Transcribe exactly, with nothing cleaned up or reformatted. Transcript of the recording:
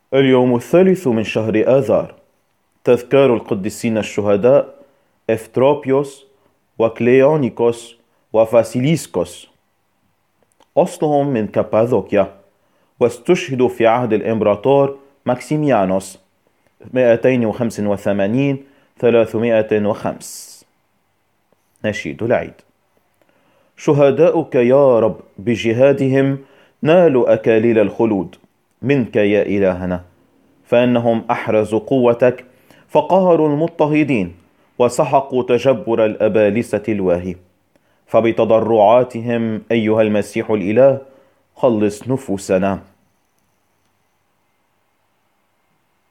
اليوم الثالث من شهر آذار. تذكار القديسين الشهداء إفتروبيوس وكليونيكوس وفاسيليسكوس. أصلهم من كابادوكيا، واستشهدوا في عهد الإمبراطور ماكسيميانوس مئتين وخمسة وثمانين ثلاثمائة وخمسة. نشيد العيد. شهداؤك يا رب بجهادهم نالوا أكاليل الخلود منك يا إلهنا، فإنهم أحرزوا قوتك فقهروا المضطهدين وسحقوا تجبر الأبالسة الواهي. فبتضرعاتهم أيها المسيح الإله خلص نفوسنا.